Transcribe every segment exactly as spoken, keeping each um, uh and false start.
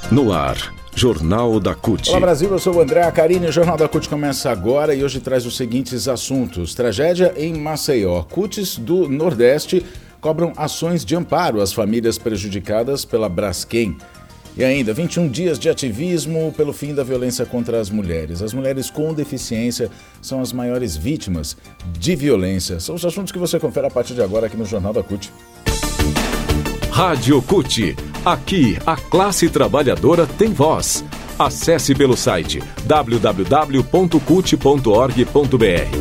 No ar, Jornal da C U T. Olá Brasil, eu sou o André Acarini. O Jornal da C U T começa agora e hoje traz os seguintes assuntos. Tragédia em Maceió. C U Ts do Nordeste cobram ações de amparo às famílias prejudicadas pela Braskem. E ainda, vinte e um dias de ativismo pelo fim da violência contra as mulheres. As mulheres com deficiência são as maiores vítimas de violência. São os assuntos que você confere a partir de agora aqui no Jornal da C U T. Rádio C U T. Aqui, a classe trabalhadora tem voz. Acesse pelo site w w w ponto cult ponto org ponto b r.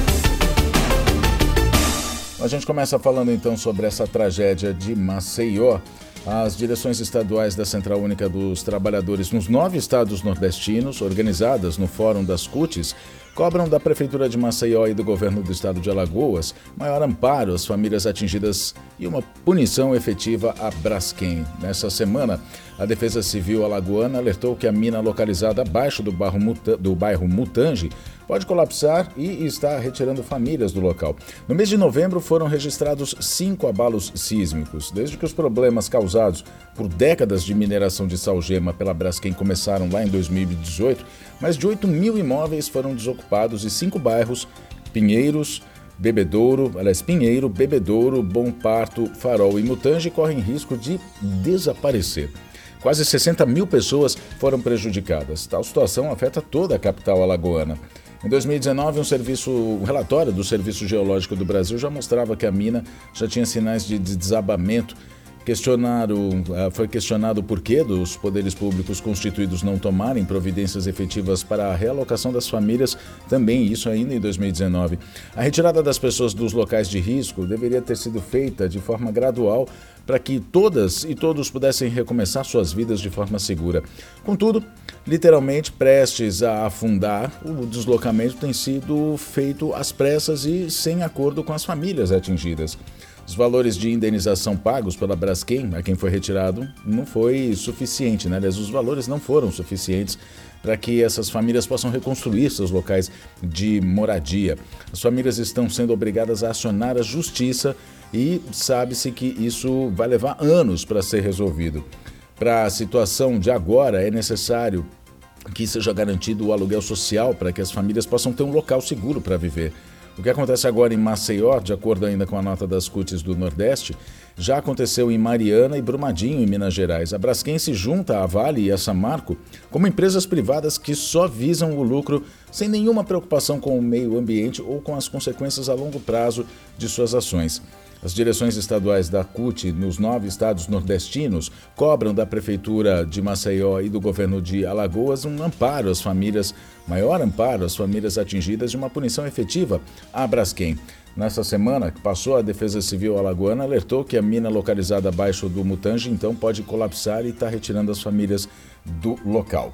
A gente começa falando então sobre essa tragédia de Maceió. As direções estaduais da Central Única dos Trabalhadores nos nove estados nordestinos, organizadas no Fórum das C U Ts, cobram da Prefeitura de Maceió e do Governo do Estado de Alagoas maior amparo às famílias atingidas e uma punição efetiva à Braskem. Nessa semana, a Defesa Civil alagoana alertou que a mina localizada abaixo do bairro, Muta, do bairro Mutange pode colapsar e está retirando famílias do local. No mês de novembro foram registrados cinco abalos sísmicos. Desde que os problemas causados por décadas de mineração de salgema pela Braskem começaram lá em dois mil e dezoito, mais de oito mil imóveis foram desocupados e cinco bairros, Pinheiros, Bebedouro, aliás, Pinheiro, Bebedouro, Bom Parto, Farol e Mutange, correm risco de desaparecer. Quase sessenta mil pessoas foram prejudicadas. Tal situação afeta toda a capital alagoana. Em dois mil e dezenove, um, serviço, um relatório do Serviço Geológico do Brasil já mostrava que a mina já tinha sinais de desabamento. Questionaram, foi questionado o porquê dos poderes públicos constituídos não tomarem providências efetivas para a realocação das famílias, também isso ainda em dois mil e dezenove. A retirada das pessoas dos locais de risco deveria ter sido feita de forma gradual para que todas e todos pudessem recomeçar suas vidas de forma segura. Contudo, literalmente prestes a afundar, o deslocamento tem sido feito às pressas e sem acordo com as famílias atingidas. Os valores de indenização pagos pela Braskem, a quem foi retirado, não foi suficiente, né? Aliás, os valores não foram suficientes para que essas famílias possam reconstruir seus locais de moradia. As famílias estão sendo obrigadas a acionar a justiça e sabe-se que isso vai levar anos para ser resolvido. Para a situação de agora, é necessário que seja garantido o aluguel social para que as famílias possam ter um local seguro para viver. O que acontece agora em Maceió, de acordo ainda com a nota das C U Ts do Nordeste, já aconteceu em Mariana e Brumadinho, em Minas Gerais. A Braskem se junta à Vale e a Samarco como empresas privadas que só visam o lucro sem nenhuma preocupação com o meio ambiente ou com as consequências a longo prazo de suas ações. As direções estaduais da C U T nos nove estados nordestinos cobram da Prefeitura de Maceió e do Governo de Alagoas um amparo às famílias, maior amparo às famílias atingidas de uma punição efetiva à Braskem. Nessa semana que passou, a Defesa Civil alagoana alertou que a mina localizada abaixo do Mutange então pode colapsar e está retirando as famílias do local.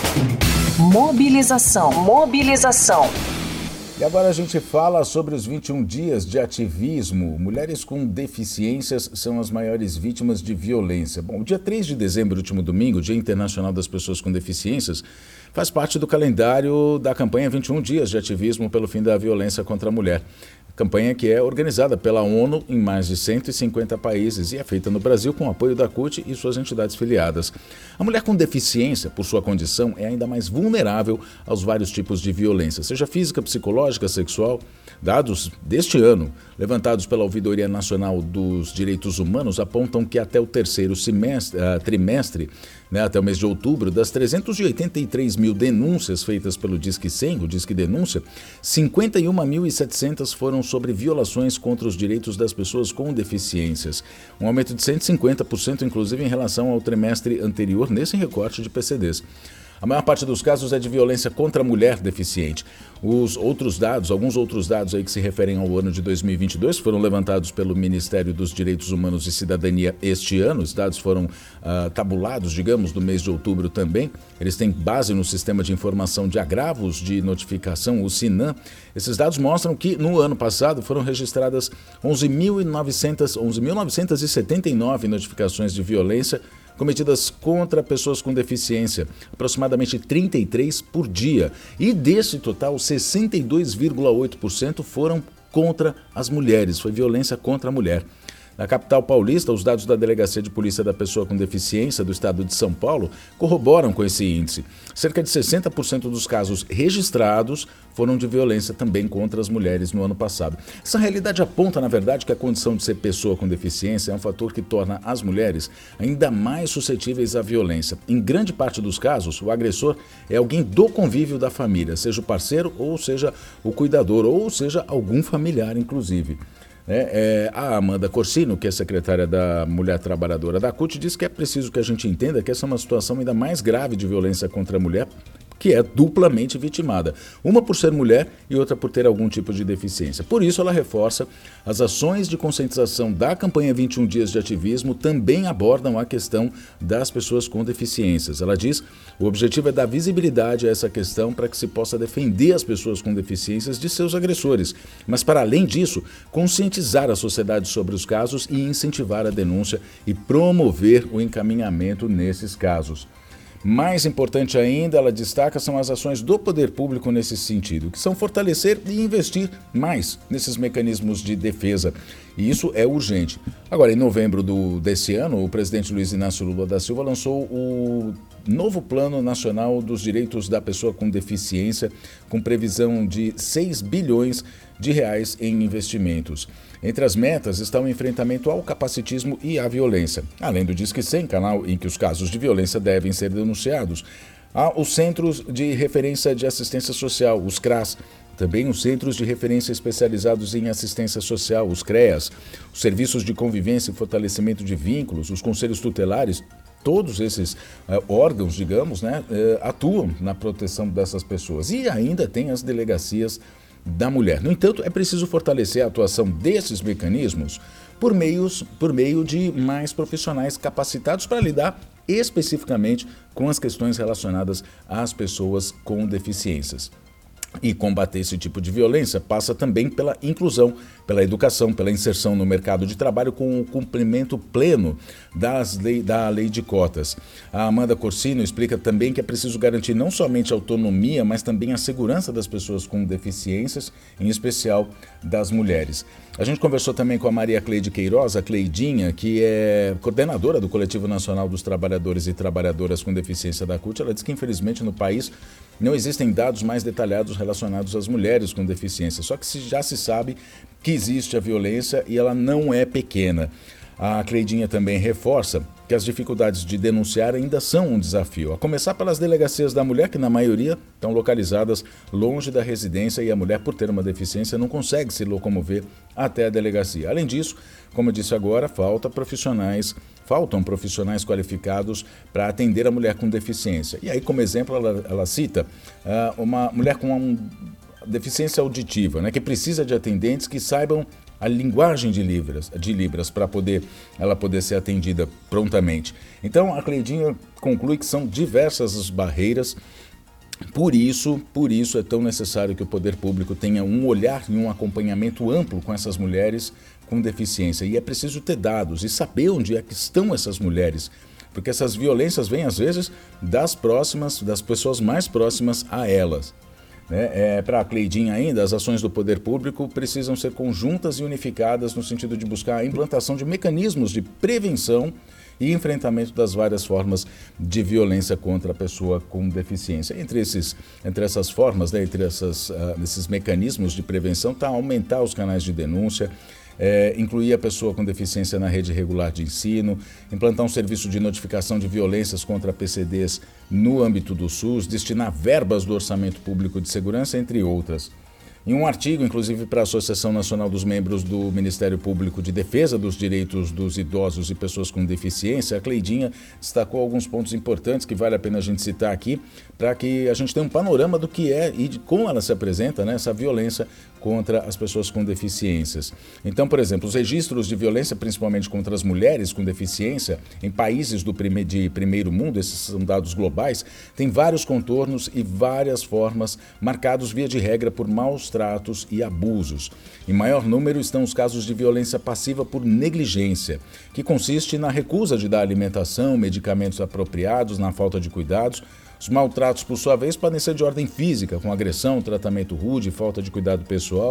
Mobilização, mobilização. E agora a gente fala sobre os vinte e um dias de ativismo. Mulheres com deficiências são as maiores vítimas de violência. Bom, o dia três de dezembro, último domingo, Dia Internacional das Pessoas com Deficiências, faz parte do calendário da campanha vinte e um dias de ativismo pelo fim da violência contra a mulher. Campanha que é organizada pela ONU em mais de cento e cinquenta países e é feita no Brasil com o apoio da C U T e suas entidades filiadas. A mulher com deficiência, por sua condição, é ainda mais vulnerável aos vários tipos de violência, seja física, psicológica, sexual. Dados deste ano, levantados pela Ouvidoria Nacional dos Direitos Humanos, apontam que até o terceiro semestre, uh, trimestre, né, até o mês de outubro, das trezentas e oitenta e três mil denúncias feitas pelo Disque cem, o Disque Denúncia, cinquenta e uma mil e setecentas foram sobre violações contra os direitos das pessoas com deficiências. Um aumento de cento e cinquenta por cento, inclusive, em relação ao trimestre anterior, nesse recorte de P C Ds. A maior parte dos casos é de violência contra a mulher deficiente. Os outros dados, alguns outros dados aí que se referem ao ano de dois mil e vinte e dois, foram levantados pelo Ministério dos Direitos Humanos e Cidadania este ano. Os dados foram uh, tabulados, digamos, do mês de outubro também. Eles têm base no Sistema de Informação de Agravos de Notificação, o SINAM. Esses dados mostram que no ano passado foram registradas onze mil novecentas e setenta e nove notificações de violência cometidas contra pessoas com deficiência, aproximadamente trinta e três por dia. E desse total, sessenta e dois vírgula oito por cento foram contra as mulheres, foi violência contra a mulher. Na capital paulista, os dados da Delegacia de Polícia da Pessoa com Deficiência do estado de São Paulo corroboram com esse índice. Cerca de sessenta por cento dos casos registrados foram de violência também contra as mulheres no ano passado. Essa realidade aponta, na verdade, que a condição de ser pessoa com deficiência é um fator que torna as mulheres ainda mais suscetíveis à violência. Em grande parte dos casos, o agressor é alguém do convívio da família, seja o parceiro ou seja o cuidador, ou seja algum familiar, inclusive. É, é, a Amanda Corsino, que é secretária da Mulher Trabalhadora da C U T, diz que é preciso que a gente entenda que essa é uma situação ainda mais grave de violência contra a mulher, que é duplamente vitimada, uma por ser mulher e outra por ter algum tipo de deficiência. Por isso, ela reforça, as ações de conscientização da campanha vinte e um Dias de Ativismo também abordam a questão das pessoas com deficiências. Ela diz, o objetivo é dar visibilidade a essa questão para que se possa defender as pessoas com deficiências de seus agressores, mas para além disso, conscientizar a sociedade sobre os casos e incentivar a denúncia e promover o encaminhamento nesses casos. Mais importante ainda, ela destaca, são as ações do poder público nesse sentido, que são fortalecer e investir mais nesses mecanismos de defesa. E isso é urgente. Agora, em novembro do, desse ano, o presidente Luiz Inácio Lula da Silva lançou o novo Plano Nacional dos Direitos da Pessoa com Deficiência, com previsão de seis bilhões de reais em investimentos. Entre as metas está o enfrentamento ao capacitismo e à violência, além do Disque cem, canal em que os casos de violência devem ser denunciados. Há os Centros de Referência de Assistência Social, os CRAS, também os Centros de Referência Especializados em Assistência Social, os CREAS, os Serviços de Convivência e Fortalecimento de Vínculos, os Conselhos Tutelares. Todos esses uh, órgãos, digamos, né, uh, atuam na proteção dessas pessoas. E ainda tem as delegacias da mulher. No entanto, é preciso fortalecer a atuação desses mecanismos por, meios, por meio de mais profissionais capacitados para lidar especificamente com as questões relacionadas às pessoas com deficiências. E combater esse tipo de violência passa também pela inclusão, pela educação, pela inserção no mercado de trabalho com o cumprimento pleno das lei, da lei de cotas. A Amanda Corsino explica também que é preciso garantir não somente a autonomia, mas também a segurança das pessoas com deficiências, em especial das mulheres. A gente conversou também com a Maria Cleide Queiroz, a Cleidinha, que é coordenadora do Coletivo Nacional dos Trabalhadores e Trabalhadoras com Deficiência da C U T. Ela diz que, infelizmente, no país não existem dados mais detalhados relacionados às mulheres com deficiência, só que já se sabe que existe a violência e ela não é pequena. A Cleidinha também reforça que as dificuldades de denunciar ainda são um desafio, a começar pelas delegacias da mulher, que na maioria estão localizadas longe da residência e a mulher, por ter uma deficiência, não consegue se locomover até a delegacia. Além disso, como eu disse agora, falta profissionais, faltam profissionais qualificados para atender a mulher com deficiência. E aí, como exemplo, ela, ela cita uh, uma mulher com uma deficiência auditiva, né, que precisa de atendentes que saibam a linguagem de Libras, de Libras para poder, ela poder ser atendida prontamente. Então, a Cleidinha conclui que são diversas as barreiras, por isso, por isso é tão necessário que o poder público tenha um olhar e um acompanhamento amplo com essas mulheres com deficiência. E é preciso ter dados e saber onde é que estão essas mulheres, porque essas violências vêm, às vezes, das próximas, das pessoas mais próximas a elas. É, para a Cleidinha ainda, as ações do poder público precisam ser conjuntas e unificadas no sentido de buscar a implantação de mecanismos de prevenção e enfrentamento das várias formas de violência contra a pessoa com deficiência. Entre, esses, entre essas formas, né, entre essas, uh, esses mecanismos de prevenção, está aumentar os canais de denúncia, É, incluir a pessoa com deficiência na rede regular de ensino, implantar um serviço de notificação de violências contra P C Ds no âmbito do SUS, destinar verbas do Orçamento Público de Segurança, entre outras. Em um artigo, inclusive, para a Associação Nacional dos Membros do Ministério Público de Defesa dos Direitos dos Idosos e Pessoas com Deficiência, a Cleidinha destacou alguns pontos importantes que vale a pena a gente citar aqui, para que a gente tenha um panorama do que é e de como ela se apresenta, né, essa violência contra as pessoas com deficiências. Então, por exemplo, os registros de violência, principalmente contra as mulheres com deficiência, em países do prime- de primeiro mundo, esses são dados globais, têm vários contornos e várias formas, marcados via de regra por maus tratos e abusos. Em maior número estão os casos de violência passiva por negligência, que consiste na recusa de dar alimentação, medicamentos apropriados, na falta de cuidados. Os maltratos, por sua vez, podem ser de ordem física, com agressão, tratamento rude, falta de cuidado pessoal.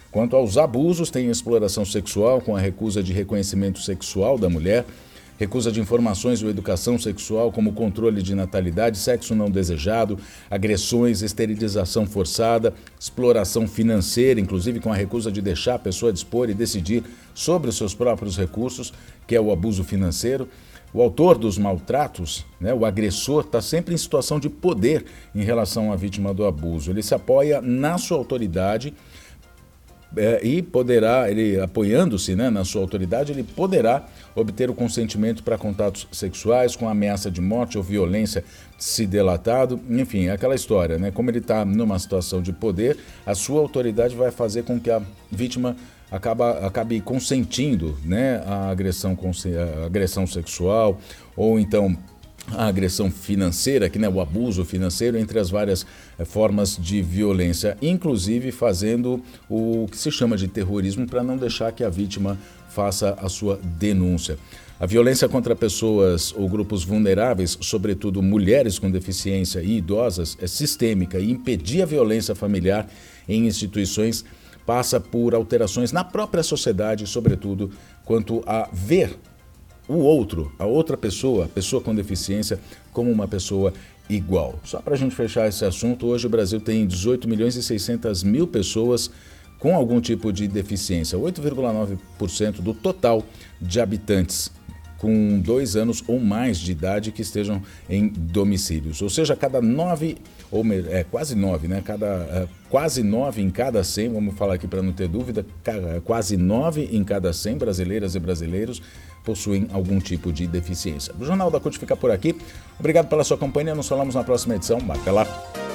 Quanto aos abusos, tem exploração sexual com a recusa de reconhecimento sexual da mulher, recusa de informações ou educação sexual, como controle de natalidade, sexo não desejado, agressões, esterilização forçada, exploração financeira, inclusive com a recusa de deixar a pessoa dispor e decidir sobre os seus próprios recursos, que é o abuso financeiro. O autor dos maltratos, né, o agressor, está sempre em situação de poder em relação à vítima do abuso. Ele se apoia na sua autoridade, É, e poderá, ele apoiando-se, né, na sua autoridade, ele poderá obter o consentimento para contatos sexuais com ameaça de morte ou violência se delatado, enfim, é aquela história, né? Como ele está numa situação de poder, a sua autoridade vai fazer com que a vítima acaba, acabe consentindo, né, a agressão, a agressão sexual, ou então a agressão financeira, que, né, o abuso financeiro, entre as várias eh, formas de violência, inclusive fazendo o que se chama de terrorismo para não deixar que a vítima faça a sua denúncia. A violência contra pessoas ou grupos vulneráveis, sobretudo mulheres com deficiência e idosas, é sistêmica, e impedir a violência familiar em instituições passa por alterações na própria sociedade, sobretudo quanto a ver o outro, a outra pessoa, a pessoa com deficiência, como uma pessoa igual. Só para a gente fechar esse assunto, hoje o Brasil tem dezoito milhões e seiscentas mil pessoas com algum tipo de deficiência, oito vírgula nove por cento do total de habitantes com dois anos ou mais de idade que estejam em domicílios. Ou seja, cada nove, ou é quase nove, né? Cada, é, quase nove em cada cem, vamos falar aqui para não ter dúvida, quase nove em cada cem brasileiras e brasileiros possuem algum tipo de deficiência. O Jornal da CUT fica por aqui. Obrigado pela sua companhia. Nos falamos na próxima edição. Até lá.